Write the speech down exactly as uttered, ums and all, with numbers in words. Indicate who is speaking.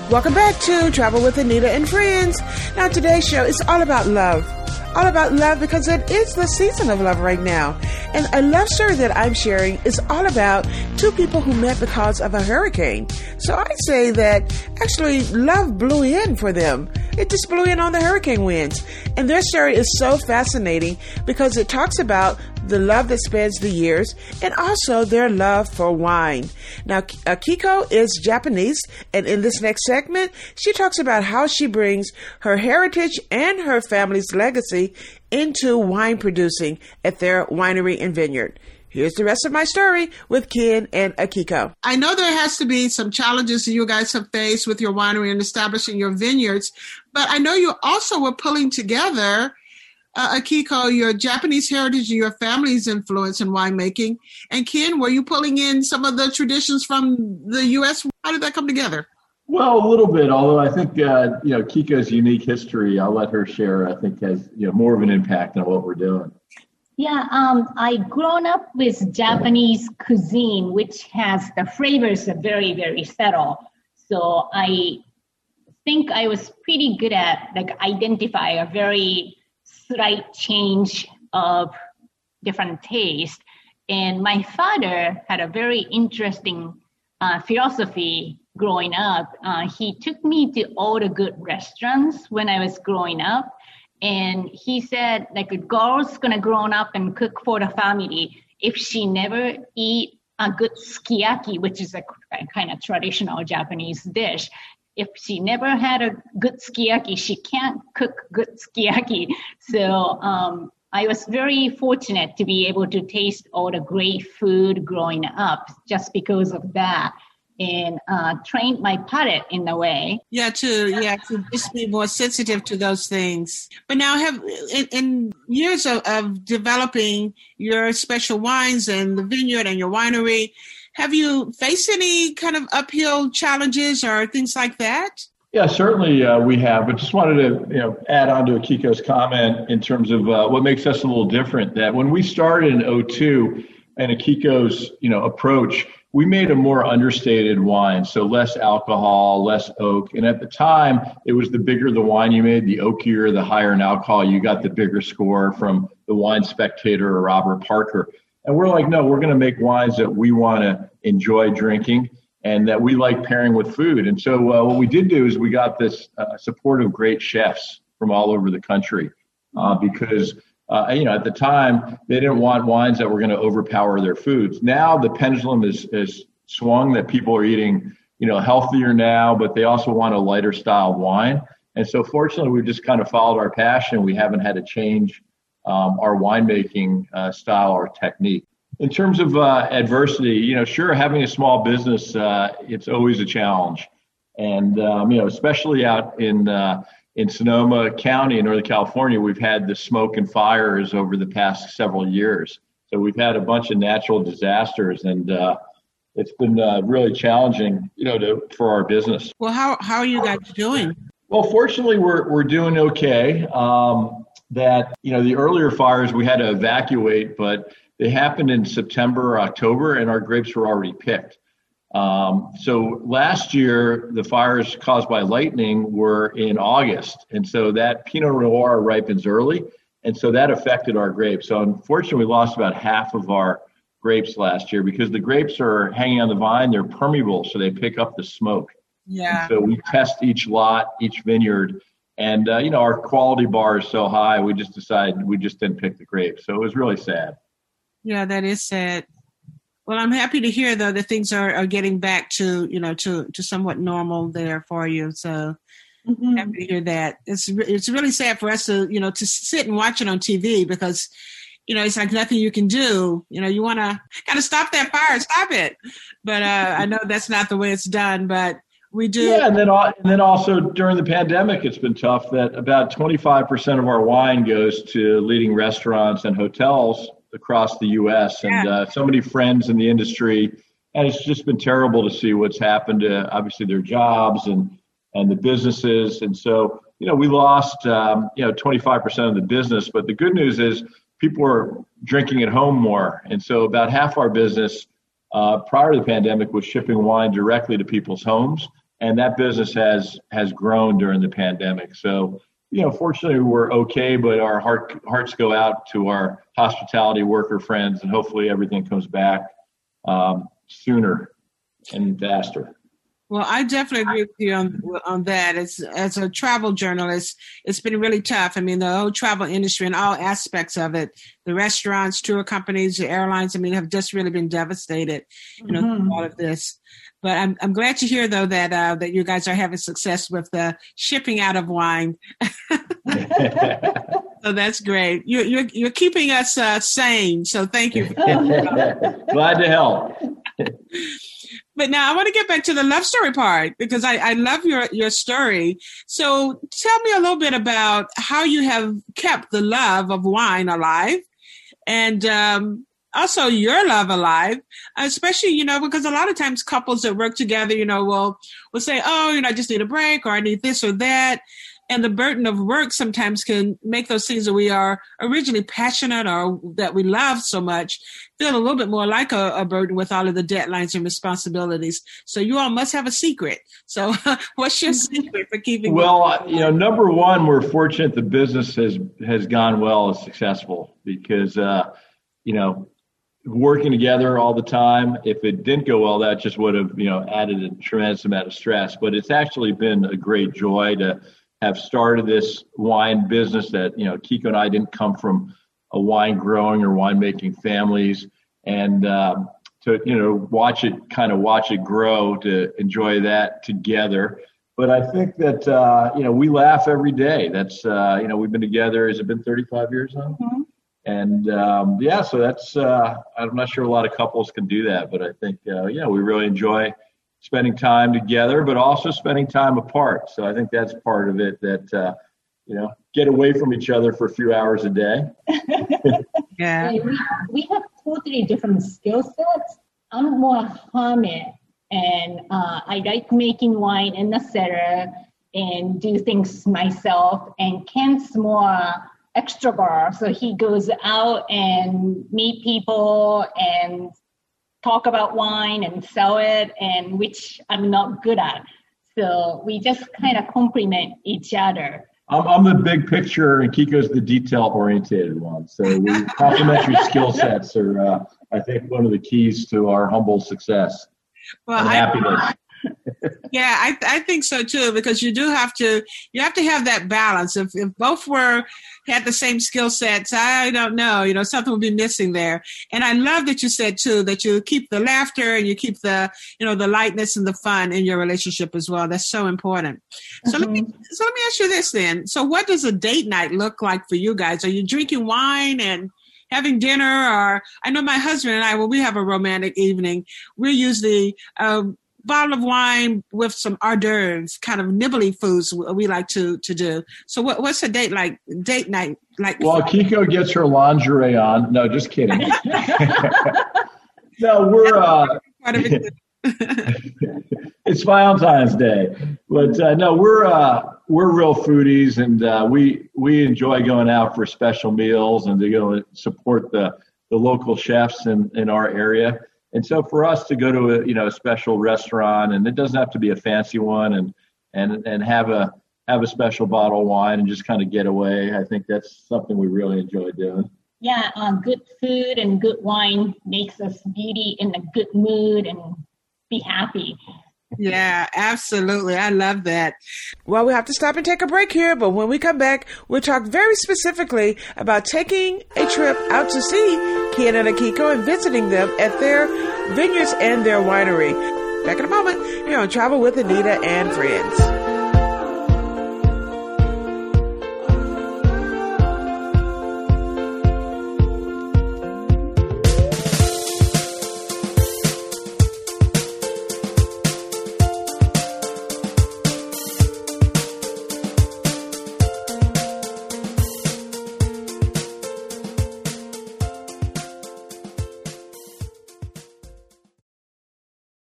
Speaker 1: Welcome back to Travel with Anita and Friends. Now, today's show is all about love. All about love because it is the season of love right now. And a love story that I'm sharing is all about two people who met because of a hurricane. So I say that actually love blew in for them. It just blew in on the hurricane winds. And their story is so fascinating because it talks about the love that spans the years and also their love for wine. Now, Akiko is Japanese, and in this next segment, she talks about how she brings her heritage and her family's legacy into wine producing at their winery and vineyard. Here's the rest of my story with Ken and Akiko. I know there has to be some challenges that you guys have faced with your winery and establishing your vineyards, but I know you also were pulling together, uh, Akiko, your Japanese heritage and your family's influence in winemaking. And Ken, were you pulling in some of the traditions from the U S? How did that come together?
Speaker 2: Well, a little bit, although I think, uh, you know, Kiko's unique history, I'll let her share, I think has, you know, more of an impact on what we're doing.
Speaker 3: Yeah, um, I grown up with Japanese cuisine, which has the flavors are very, very subtle. So I think I was pretty good at like identify a very slight change of different taste. And my father had a very interesting uh, philosophy growing up. Uh, he took me to all the good restaurants when I was growing up. And he said, like, a girl's going to grow up and cook for the family. If she never eat a good sukiyaki, which is a, a kind of traditional Japanese dish, if she never had a good sukiyaki, she can't cook good sukiyaki. So um, I was very fortunate to be able to taste all the great food growing up just because of that. And uh, trained my palate in a way.
Speaker 1: Yeah, to yeah, to just be more sensitive to those things. But now, have in, in years of, of developing your special wines and the vineyard and your winery, have you faced any kind of uphill challenges or things like that?
Speaker 2: Yeah, certainly uh, we have. But just wanted to, you know, add on to Akiko's comment in terms of uh, what makes us a little different. That when we started in oh two, and Akiko's, you know, approach, we made a more understated wine, so less alcohol, less oak. And at the time, it was the bigger the wine you made, the oakier, the higher in alcohol, you got the bigger score from the Wine Spectator or Robert Parker. And we're like, no, we're going to make wines that we want to enjoy drinking and that we like pairing with food. And so uh, what we did do is we got this uh, support of great chefs from all over the country uh, because Uh, you know, at the time, they didn't want wines that were going to overpower their foods. Now the pendulum is, is swung that people are eating, you know, healthier now, but they also want a lighter style wine. And so fortunately, we've just kind of followed our passion. We haven't had to change um, our winemaking uh, style or technique. In terms of uh, adversity, you know, sure, having a small business, uh, it's always a challenge. And, um, you know, especially out in uh, in Sonoma County in Northern California, we've had the smoke and fires over the past several years. So we've had a bunch of natural disasters, and uh, it's been uh, really challenging, you know, to, for our business.
Speaker 1: Well, how how are you guys doing?
Speaker 2: Well, fortunately, we're we're doing okay. Um, that you know, the earlier fires we had to evacuate, but they happened in September or October, and our grapes were already picked. Um, so last year, the fires caused by lightning were in August. And so that Pinot Noir ripens early. And so that affected our grapes. So unfortunately, we lost about half of our grapes last year because the grapes are hanging on the vine. They're permeable, so they pick up the smoke. Yeah. And so we test each lot, each vineyard. And, uh, you know, our quality bar is so high, we just decided we just didn't pick the grapes. So it was really sad.
Speaker 1: Yeah, that is sad. Well, I'm happy to hear, though, that things are, are getting back to, you know, to, to somewhat normal there for you. So mm-hmm. happy to hear that. It's it's really sad for us to, you know, to sit and watch it on T V because, you know, it's like nothing you can do. You know, you want to kind of stop that fire, stop it. But uh, I know that's not the way it's done, but we do.
Speaker 2: Yeah, and then, and then also during the pandemic, it's been tough that about twenty-five percent of our wine goes to leading restaurants and hotels across the U S and uh, so many friends in the industry, and it's just been terrible to see what's happened to obviously their jobs and and the businesses. And so, you know, we lost um, you know twenty-five percent of the business, but the good news is people are drinking at home more, and so about half our business uh, prior to the pandemic was shipping wine directly to people's homes, and that business has has grown during the pandemic. So, you know, fortunately we're okay, but our heart hearts go out to our hospitality worker friends, and hopefully everything comes back um, sooner and faster.
Speaker 1: Well, I definitely agree with you on on that. As as a travel journalist, it's been really tough. I mean, the whole travel industry and all aspects of it, the restaurants, tour companies, the airlines, I mean, have just really been devastated, you know, mm-hmm. through all of this. But I'm I'm glad to hear, though, that uh, that you guys are having success with the shipping out of wine. So that's great. You're you're, you're keeping us uh, sane. So thank you.
Speaker 2: Glad to help.
Speaker 1: But now I want to get back to the love story part, because I, I love your, your story. So tell me a little bit about how you have kept the love of wine alive, and um, also your love alive, especially, you know, because a lot of times couples that work together, you know, will, will say, oh, you know, I just need a break, or I need this or that. And the burden of work sometimes can make those things that we are originally passionate or that we love so much feel a little bit more like a, a burden with all of the deadlines and responsibilities. So you all must have a secret. So what's your secret for keeping?
Speaker 2: Well, uh, you know, number one, we're fortunate the business has, has gone well, is successful, because, uh, you know, working together all the time, if it didn't go well, that just would have, you know, added a tremendous amount of stress. But it's actually been a great joy to have started this wine business that, you know, Kiko and I didn't come from a wine growing or winemaking families, and um, to, you know, watch it kind of watch it grow, to enjoy that together. But I think that, uh, you know, we laugh every day. That's, uh, you know, we've been together. Has it been thirty-five years now? Mm-hmm. And um, yeah, so that's, uh, I'm not sure a lot of couples can do that, but I think, uh, yeah, we really enjoy spending time together, but also spending time apart. So I think that's part of it, that, uh, you know, get away from each other for a few hours a day.
Speaker 3: Yeah. We, we have totally different skill sets. I'm more hermit, and uh, I like making wine in the cellar and do things myself. And Kent's more extrovert, so he goes out and meet people and talk about wine and sell it, and which I'm not good at. So we just kind of complement each other.
Speaker 2: I'm, I'm the big picture, and Kiko's the detail-oriented one. So we complementary skill sets are, uh, I think, one of the keys to our humble success well, and happiness. I,
Speaker 1: yeah, I, I think so too, because you do have to you have to have that balance. If if both were had the same skill sets, I don't know, you know, something would be missing there. And I love that you said too that you keep the laughter and you keep the, you know, the lightness and the fun in your relationship as well. That's so important. So mm-hmm. let me so let me ask you this then. So what does a date night look like for you guys? Are you drinking wine and having dinner? Or I know my husband and I, when we have a romantic evening, we're usually um, bottle of wine with some hors d'oeuvres, kind of nibbly foods we like to to do. So what, what's a date like? Date night like?
Speaker 2: Well, Kiko gets her lingerie on. No, just kidding. No, we're. Uh, it's Valentine's Day, but uh, no, we're uh, we're real foodies, and uh, we we enjoy going out for special meals and to go and support the the local chefs in in our area. And so for us to go to a, you know, a special restaurant, and it doesn't have to be a fancy one, and and and have a have a special bottle of wine and just kind of get away, I think that's something we really enjoy doing.
Speaker 3: Yeah, uh, good food and good wine makes us be in a good mood and be happy.
Speaker 1: Yeah, absolutely. I love that. Well, we have to stop and take a break here, but when we come back, we'll talk very specifically about taking a trip out to see Ken and Akiko and visiting them at their vineyards and their winery. Back in a moment, here on Travel with Anita and Friends.